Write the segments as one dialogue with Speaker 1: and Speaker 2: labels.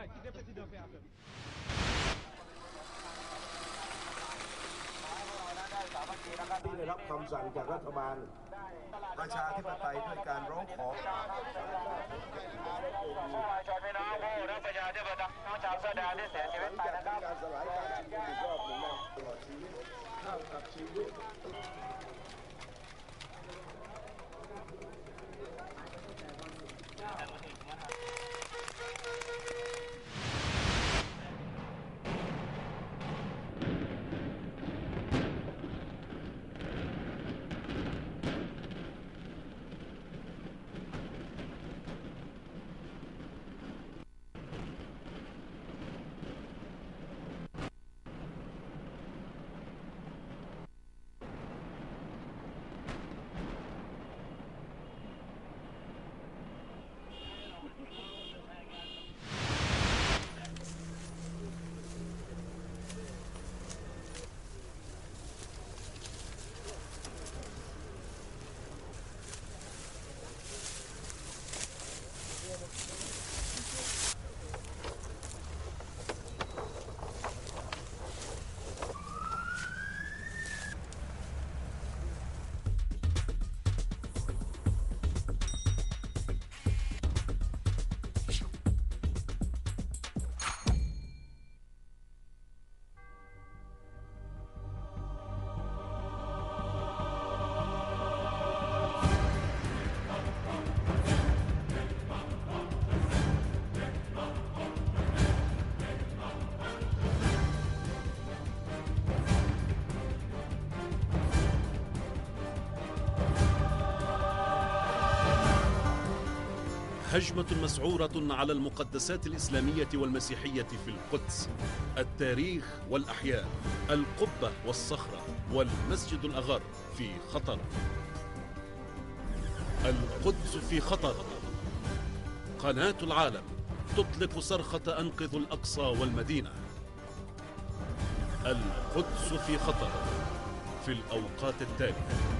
Speaker 1: ที่ได้รับคำสั่งจากรัฐบาลประชาธิปไตยด้วยการร้องขอประชาชนพี่น้องผู้รักประชาธิปไตยน้องชาวเสื้อแดงที่เสียชีวิตไปนะครับการสลายการชุมนุมอีกรอบหนึ่งนะตลอดชีวิตเท่ากับชีวิต
Speaker 2: هجمة مسعورة على المقدسات الإسلامية والمسيحية في القدس، التاريخ والأحياء، القبة والصخرة والمسجد الأغر في خطر. القدس في خطر. قناة العالم تطلق صرخة أنقذوا الأقصى والمدينة. القدس في خطر في الأوقات التالية.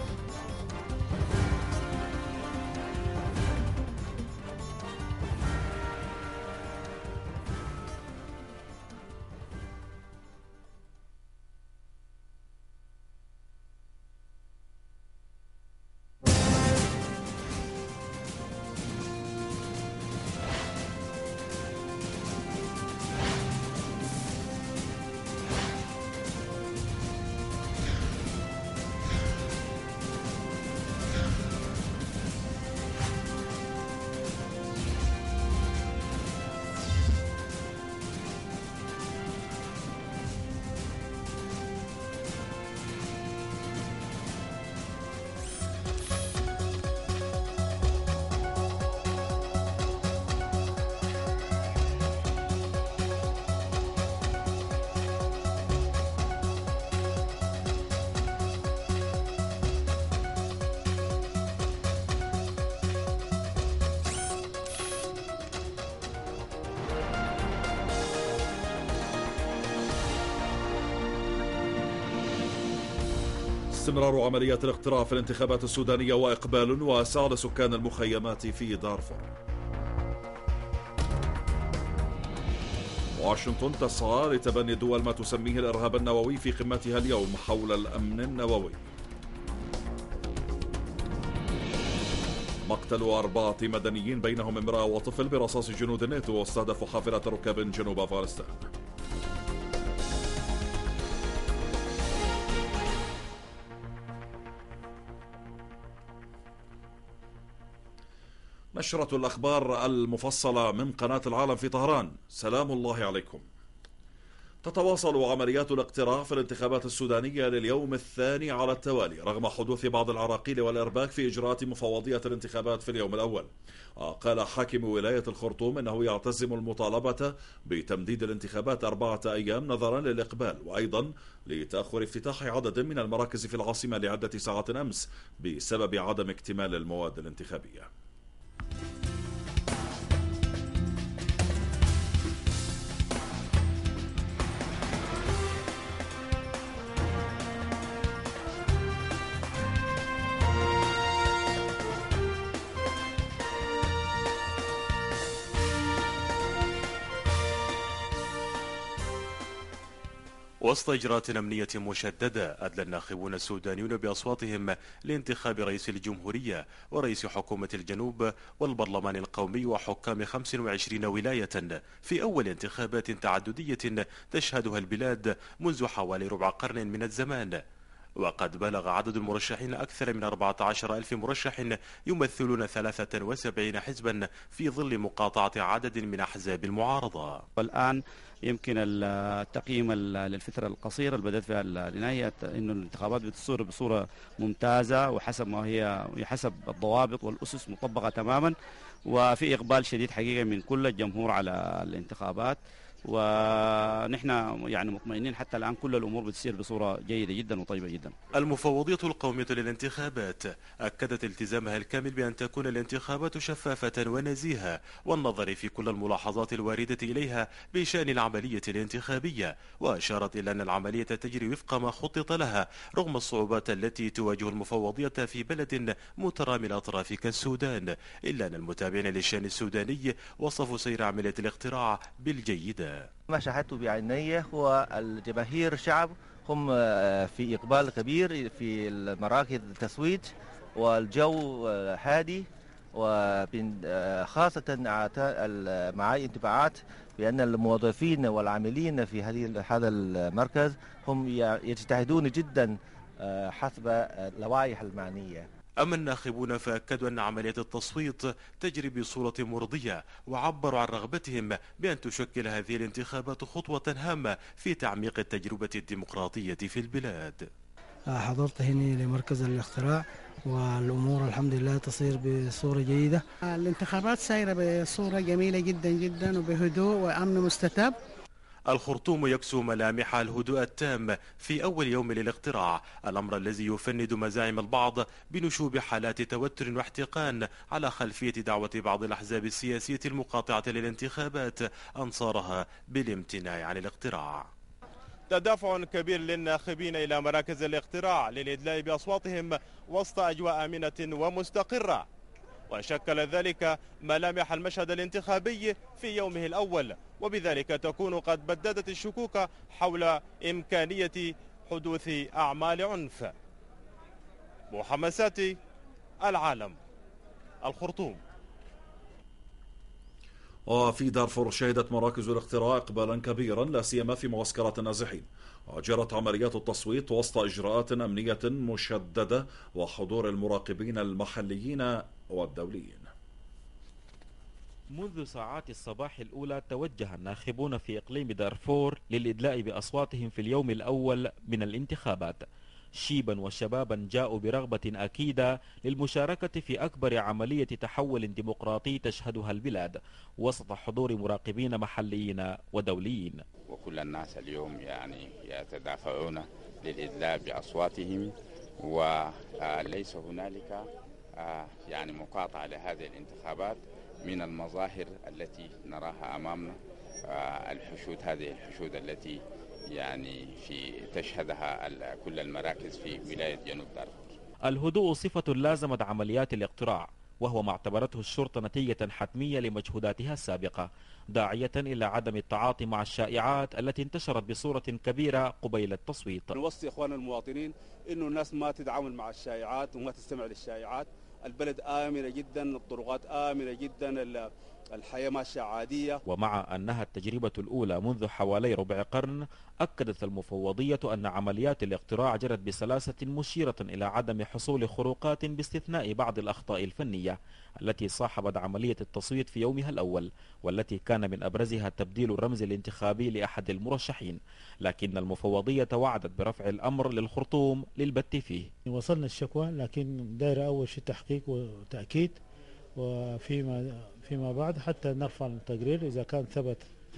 Speaker 3: استمرار عمليات الاقتراع في الانتخابات السودانية وإقبال واسع لسكان المخيمات في دارفور. واشنطن تسعى لتبني الدول ما تسميه الإرهاب النووي في قمتها اليوم حول الأمن النووي. مقتل 4 مدنيين بينهم امرأة وطفل برصاص جنود الناتو واستهدفوا حافلة ركاب جنوب أفغانستان. نشرة الأخبار المفصلة من قناة العالم في طهران. سلام الله عليكم. تتواصل عمليات الاقتراع في الانتخابات السودانية لليوم الثاني على التوالي رغم حدوث بعض العراقيل والإرباك في إجراءات مفوضية الانتخابات في اليوم الأول. قال حاكم ولاية الخرطوم أنه يعتزم المطالبة بتمديد الانتخابات 4 أيام نظرا للإقبال، وأيضا لتأخر افتتاح عدد من المراكز في العاصمة لعدة ساعات أمس بسبب عدم اكتمال المواد الانتخابية.
Speaker 4: وسط إجراءات أمنية مشددة أدلى الناخبون السودانيون بأصواتهم لانتخاب رئيس الجمهورية ورئيس حكومة الجنوب والبرلمان القومي وحكام 25 ولاية في أول انتخابات تعددية تشهدها البلاد منذ حوالي ربع قرن من الزمان. وقد بلغ عدد المرشحين أكثر من 14,000 مرشح يمثلون 73 حزبا في ظل مقاطعة عدد من أحزاب المعارضة.
Speaker 5: والآن يمكن التقييم للفترة القصيرة اللي بدأت فيها العناية إنه الانتخابات بتصير بصورة ممتازة وحسب ما هي حسب الضوابط والأسس مطبقة تماما، وفي إقبال شديد حقيقة من كل الجمهور على الانتخابات، ونحن يعني مطمئنين حتى الآن كل الأمور بتصير بصورة جيدة جدا وطيبة جدا.
Speaker 4: المفوضية القومية للانتخابات أكدت التزامها الكامل بأن تكون الانتخابات شفافة ونزيهة والنظر في كل الملاحظات الواردة إليها بشأن العملية الانتخابية، وأشارت إلى أن العملية تجري وفق ما خطط لها رغم الصعوبات التي تواجه المفوضية في بلد مترامي الأطراف كالسودان، إلا أن المتابعين للشأن السوداني وصفوا سير عملية الاقتراع بالجيدة.
Speaker 6: ما شاهدت بعيني هو الجماهير شعب هم في إقبال كبير في مراكز التصويت، والجو هادي، وخاصة معي انطباعات بأن الموظفين والعاملين في هذا المركز هم يجتهدون جدا حسب اللوائح المعنية.
Speaker 4: أما الناخبون فأكدوا أن عملية التصويت تجري بصورة مرضية، وعبروا عن رغبتهم بأن تشكل هذه الانتخابات خطوة هامة في تعميق التجربة الديمقراطية في البلاد.
Speaker 7: حضرت هنا لمركز الاقتراع والأمور الحمد لله تصير بصورة جيدة.
Speaker 8: الانتخابات سايرة بصورة جميلة جدا جدا وبهدوء وأمن مستتب.
Speaker 4: الخرطوم يكسو ملامح الهدوء التام في أول يوم للاقتراع، الأمر الذي يفند مزاعم البعض بنشوب حالات توتر واحتقان على خلفية دعوة بعض الأحزاب السياسية المقاطعة للانتخابات أنصارها بالامتناع عن الاقتراع.
Speaker 9: تدافع كبير للناخبين إلى مراكز الاقتراع للإدلاء بأصواتهم وسط أجواء آمنة ومستقرة، وشكل ذلك ملامح المشهد الانتخابي في يومه الأول، وبذلك تكون قد بددت الشكوك حول إمكانية حدوث أعمال عنف. محمد ساتي، العالم، الخرطوم.
Speaker 3: وفي دارفور شهدت مراكز الاقتراع إقبالا كبيرا لا سيما في معسكرات النازحين، وجرت عمليات التصويت وسط إجراءات أمنية مشددة وحضور المراقبين المحليين والدوليين.
Speaker 10: منذ ساعات الصباح الأولى توجه الناخبون في إقليم دارفور للإدلاء بأصواتهم في اليوم الأول من الانتخابات. شيبا وشبابا جاءوا برغبة أكيدة للمشاركة في أكبر عملية تحول ديمقراطي تشهدها البلاد وسط حضور مراقبين محليين ودوليين.
Speaker 11: وكل الناس اليوم يعني يتدافعون للإدلاء بأصواتهم، وليس هنالك يعني مقاطعة لهذه الانتخابات من المظاهر التي نراها أمامنا. هذه الحشود التي يعني تشهدها كل المراكز في ولاية جنوب دارفور.
Speaker 10: الهدوء صفة لازمت عمليات الاقتراع، وهو ما اعتبرته الشرطة نتيجة حتمية لمجهوداتها السابقة، داعية إلى عدم التعاطي مع الشائعات التي انتشرت بصورة كبيرة قبيل التصويت.
Speaker 12: نوصي إخواننا المواطنين إنه الناس ما تتعامل مع الشائعات وما تستمع للشائعات. البلد آمنة جدا، الطرقات آمنة جدا، الحياة ماشية عادية.
Speaker 10: ومع أنها التجربة الأولى منذ حوالي ربع قرن، أكدت المفوضية أن عمليات الاقتراع جرت بسلاسة مشيرة إلى عدم حصول خروقات باستثناء بعض الأخطاء الفنية التي صاحبت عملية التصويت في يومها الأول، والتي كان من أبرزها تبديل الرمز الانتخابي لأحد المرشحين، لكن المفوضية وعدت برفع الأمر للخرطوم للبت فيه.
Speaker 13: وصلنا الشكوى، لكن داير أول شيء تحقيق وتأكيد، وفيما بعد حتى نرفع التقرير إذا كان ثبت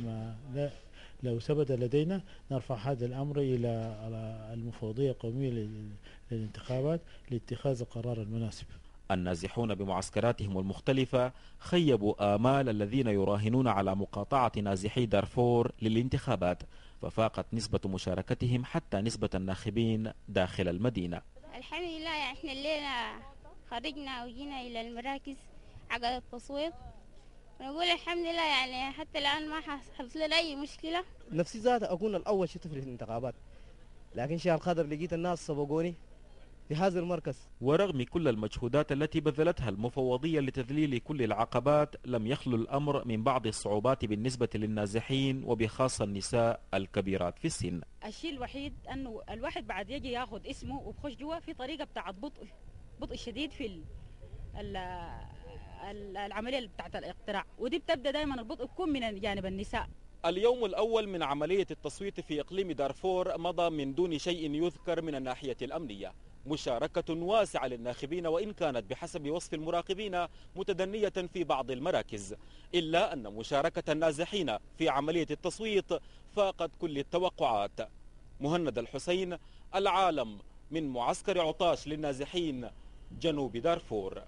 Speaker 13: لو ثبت لدينا نرفع هذا الأمر إلى المفوضية القومية للانتخابات لاتخاذ القرار المناسب.
Speaker 10: النازحون بمعسكراتهم المختلفة خيبوا آمال الذين يراهنون على مقاطعة نازحي دارفور للانتخابات، ففاقت نسبة مشاركتهم حتى نسبة الناخبين داخل المدينة.
Speaker 14: الحمد لله، احنا الليلة خرجنا وجينا إلى المراكز عقب التصويت، ونقول الحمد لله يعني حتى الآن ما حصلت لنا أي مشكلة.
Speaker 15: نفسي ذاتي أكون الأول شفت في الانتخابات، لكن شاء القدر لقيت الناس سبقوني في هذا المركز.
Speaker 10: ورغم كل المجهودات التي بذلتها المفوضية لتذليل كل العقبات، لم يخلو الأمر من بعض الصعوبات بالنسبة للنازحين وبخاصة النساء الكبيرات في السن.
Speaker 16: الشيء الوحيد أنه الواحد بعد يجي ياخذ اسمه وبخش جوا في طريقة بتاعت بطء شديد في العملية بتاعت الاقتراع، ودي بتبدأ دائما البطء يكون من جانب النساء.
Speaker 10: اليوم الأول من عملية التصويت في إقليم دارفور مضى من دون شيء يذكر من الناحية الأمنية. مشاركة واسعة للناخبين وإن كانت بحسب وصف المراقبين متدنية في بعض المراكز، إلا أن مشاركة النازحين في عملية التصويت فاقت كل التوقعات. مهند الحسين، العالم، من معسكر عطاش للنازحين جنوب دارفور.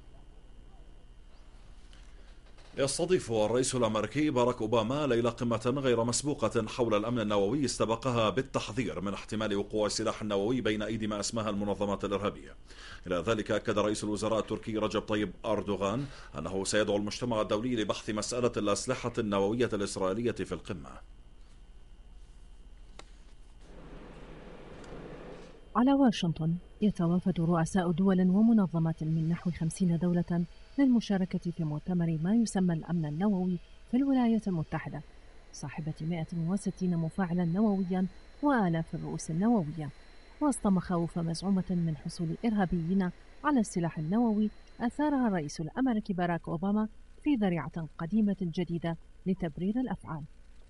Speaker 3: يستضيف الرئيس الأمريكي باراك أوباما ليلة قمة غير مسبوقة حول الأمن النووي استبقها بالتحذير من احتمال وقوع السلاح النووي بين أيدي ما اسمها المنظمات الإرهابية. إلى ذلك أكد رئيس الوزراء التركي رجب طيب أردوغان أنه سيدعو المجتمع الدولي لبحث مسألة الأسلحة النووية الإسرائيلية في القمة.
Speaker 17: على واشنطن يتوافد رؤساء دول ومنظمات من نحو 50 دولة للمشاركة في مؤتمر ما يسمى الأمن النووي في الولايات المتحدة، صاحبة 160 مفاعلا نوويا وآلاف الرؤوس النووية، وسط مخاوف مزعومة من حصول إرهابيين على السلاح النووي أثارها الرئيس الأمريكي باراك أوباما في ذريعة قديمة جديدة لتبرير الأفعال.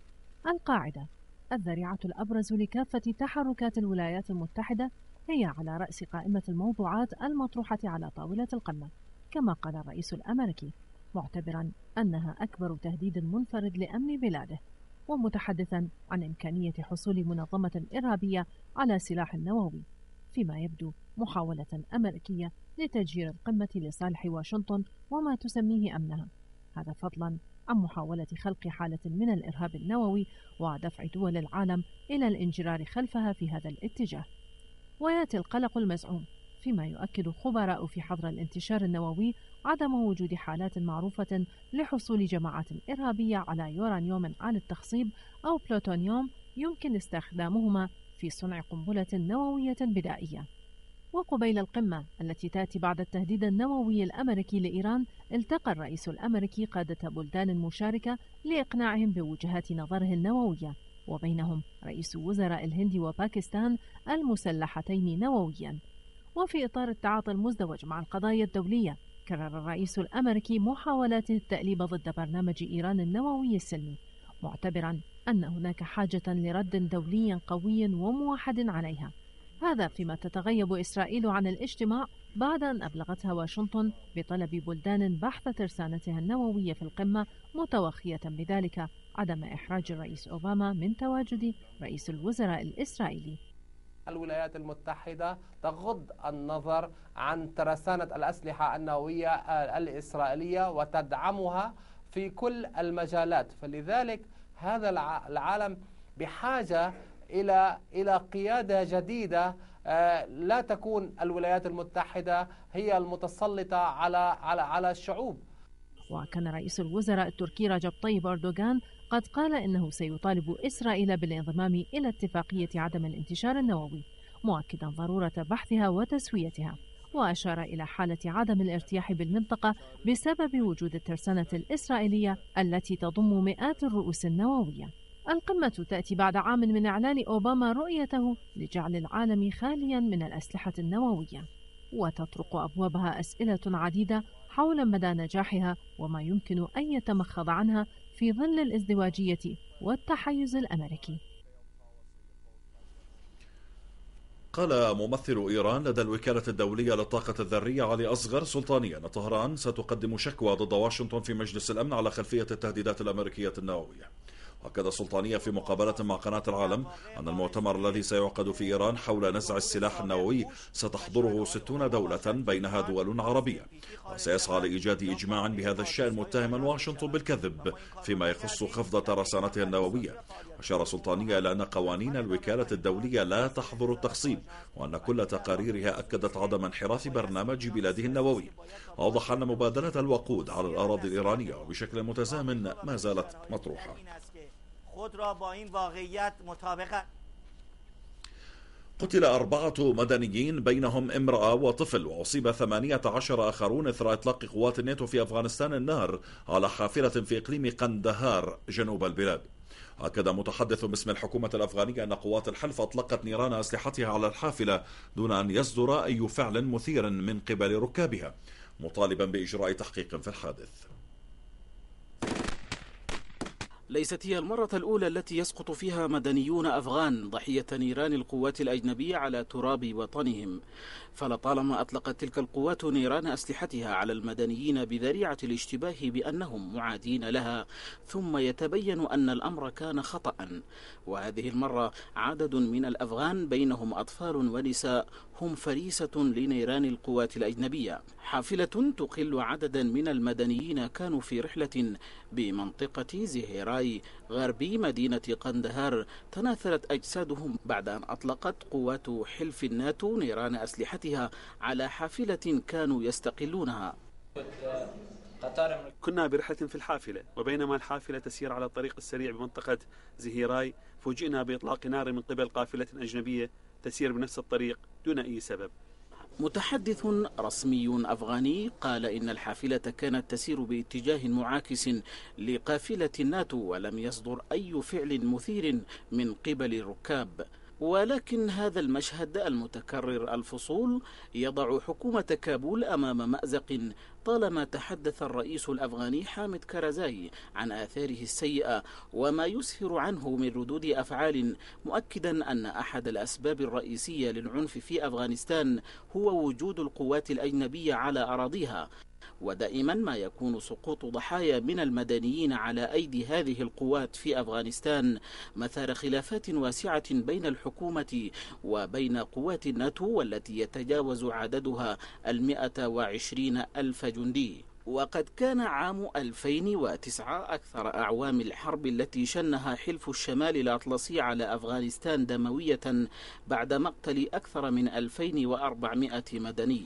Speaker 17: القاعدة، الذريعة الأبرز لكافة تحركات الولايات المتحدة، هي على رأس قائمة الموضوعات المطروحة على طاولة القمة، كما قال الرئيس الأمريكي، معتبرا أنها أكبر تهديد منفرد لأمن بلاده، ومتحدثا عن إمكانية حصول منظمة إرهابية على سلاح نووي، فيما يبدو محاولة أمريكية لتجهير القمة لصالح واشنطن وما تسميه أمنها، هذا فضلا عن محاولة خلق حالة من الإرهاب النووي ودفع دول العالم إلى الانجرار خلفها في هذا الاتجاه. ويأتي القلق المزعوم فيما يؤكد خبراء في حظر الانتشار النووي عدم وجود حالات معروفة لحصول جماعات إرهابية على يورانيوم عالي التخصيب أو بلوتونيوم يمكن استخدامهما في صنع قنبلة نووية بدائية. وقبيل القمة التي تأتي بعد التهديد النووي الأمريكي لإيران، التقى الرئيس الأمريكي قادة بلدان مشاركة لإقناعهم بوجهات نظره النووية، وبينهم رئيس وزراء الهند وباكستان المسلحتين نوويا. وفي إطار التعاطي المزدوج مع القضايا الدولية، كرر الرئيس الأمريكي محاولاته التأليب ضد برنامج إيران النووي السلمي، معتبرا أن هناك حاجة لرد دولي قوي وموحد عليها، هذا فيما تتغيب إسرائيل عن الاجتماع بعد أن أبلغتها واشنطن بطلب بلدان بحث ترسانتها النووية في القمة، متوخية بذلك عدم إحراج الرئيس أوباما من تواجد رئيس الوزراء الإسرائيلي.
Speaker 18: الولايات المتحدة تغض النظر عن ترسانة الأسلحة النووية الإسرائيلية وتدعمها في كل المجالات، فلذلك هذا العالم بحاجة إلى قيادة جديدة، لا تكون الولايات المتحدة هي المتسلطة على الشعوب.
Speaker 17: وكان رئيس الوزراء التركي رجب طيب أردوغان قد قال إنه سيطالب إسرائيل بالانضمام إلى اتفاقية عدم الانتشار النووي، مؤكدا ضرورة بحثها وتسويتها، وأشار إلى حالة عدم الارتياح بالمنطقة بسبب وجود الترسانة الإسرائيلية التي تضم مئات الرؤوس النووية. القمة تأتي بعد عام من إعلان أوباما رؤيته لجعل العالم خاليا من الأسلحة النووية، وتطرق أبوابها أسئلة عديدة حول مدى نجاحها وما يمكن أن يتمخض عنها في ظل الازدواجية والتحيز الأمريكي.
Speaker 3: قال ممثل إيران لدى الوكالة الدولية للطاقة الذرية علي أصغر سلطاني أن طهران ستقدم شكوى ضد واشنطن في مجلس الأمن على خلفية التهديدات الأمريكية النووية. أكد السلطانية في مقابلة مع قناة العالم أن المؤتمر الذي سيعقد في إيران حول نزع السلاح النووي ستحضره 60 دولة بينها دول عربية، وسيسعى لإيجاد إجماع بهذا الشأن متهما واشنطن بالكذب فيما يخص خفض ترسانتها النووية. أشار السلطانية إلى أن قوانين الوكالة الدولية لا تحظر التخصيب، وأن كل تقاريرها أكدت عدم انحراف برنامج بلاده النووي. أوضح أن مبادلة الوقود على الأراضي الإيرانية وبشكل متزامن ما زالت مطروحة. قتل 4 مدنيين بينهم امرأة وطفل، وأصيب 18 آخرون إثر إطلاق قوات الناتو في أفغانستان النار على حافلة في إقليم قندهار جنوب البلاد. أكد متحدث باسم الحكومة الأفغانية أن قوات الحلف أطلقت نيران أسلحتها على الحافلة دون أن يصدر أي فعل مثير من قبل ركابها، مطالبا بإجراء تحقيق في الحادث.
Speaker 19: ليست هي المرة الأولى التي يسقط فيها مدنيون أفغان ضحية نيران القوات الأجنبية على تراب وطنهم، فلطالما أطلقت تلك القوات نيران أسلحتها على المدنيين بذريعة الاشتباه بأنهم معادين لها، ثم يتبين أن الأمر كان خطأ. وهذه المرة عدد من الأفغان بينهم أطفال ونساء هم فريسة لنيران القوات الأجنبية. حافلة تقل عددا من المدنيين كانوا في رحلة بمنطقة زهيراي غربي مدينة قندهار، تناثرت أجسادهم بعد أن أطلقت قوات حلف الناتو نيران أسلحتها على حافلة كانوا يستقلونها.
Speaker 20: كنا برحلة في الحافلة، وبينما الحافلة تسير على الطريق السريع بمنطقة زهيراي فوجئنا بإطلاق نار من قبل قافلة أجنبية تسير بنفس الطريق دون أي سبب.
Speaker 19: متحدث رسمي أفغاني قال إن الحافلة كانت تسير باتجاه معاكس لقافلة الناتو ولم يصدر أي فعل مثير من قبل الركاب. ولكن هذا المشهد المتكرر الفصول يضع حكومة كابول أمام مأزق طالما تحدث الرئيس الأفغاني حامد كارزاي عن آثاره السيئة وما يسفر عنه من ردود أفعال، مؤكدا أن أحد الأسباب الرئيسية للعنف في أفغانستان هو وجود القوات الأجنبية على أراضيها، ودائما ما يكون سقوط ضحايا من المدنيين على أيدي هذه القوات في أفغانستان مثار خلافات واسعة بين الحكومة وبين قوات الناتو والتي يتجاوز عددها 120,000 جندي. وقد كان عام 2009 أكثر أعوام الحرب التي شنها حلف الشمال الأطلسي على أفغانستان دموية بعد مقتل أكثر من 2400 مدني.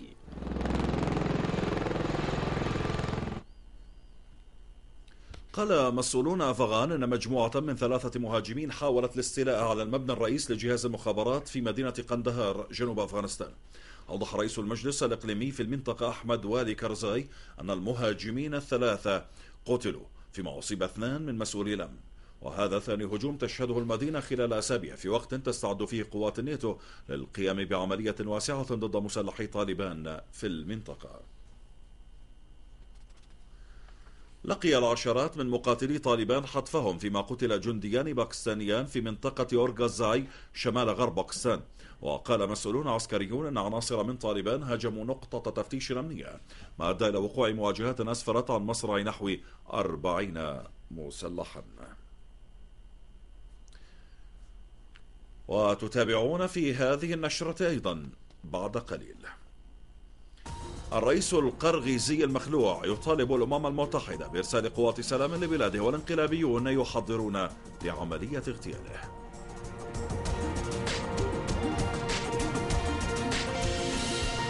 Speaker 3: قال مسؤولون أفغان أن مجموعة من 3 مهاجمين حاولت الاستيلاء على المبنى الرئيس لجهاز المخابرات في مدينة قندهار جنوب أفغانستان. أوضح رئيس المجلس الإقليمي في المنطقة أحمد والي كارزاي أن المهاجمين 3 قتلوا، فيما أصيب 2 من مسؤولي الأمن، وهذا ثاني هجوم تشهده المدينة خلال أسابيع في وقت تستعد فيه قوات الناتو للقيام بعملية واسعة ضد مسلحي طالبان في المنطقة. لقي العشرات من مقاتلي طالبان حتفهم فيما قتل جنديان باكستانيان في منطقة أورغازاي شمال غرب باكستان. وقال مسؤولون عسكريون أن عناصر من طالبان هاجموا نقطة تفتيش أمنية، ما أدى إلى وقوع مواجهات أسفرت عن مصرع نحو 40 مسلحا. وتتابعون في هذه النشرة أيضا بعد قليل. الرئيس القرغيزي المخلوع يطالب الأمم المتحدة بإرسال قوات سلام لبلاده، والانقلابيون يحضرون لعملية اغتياله.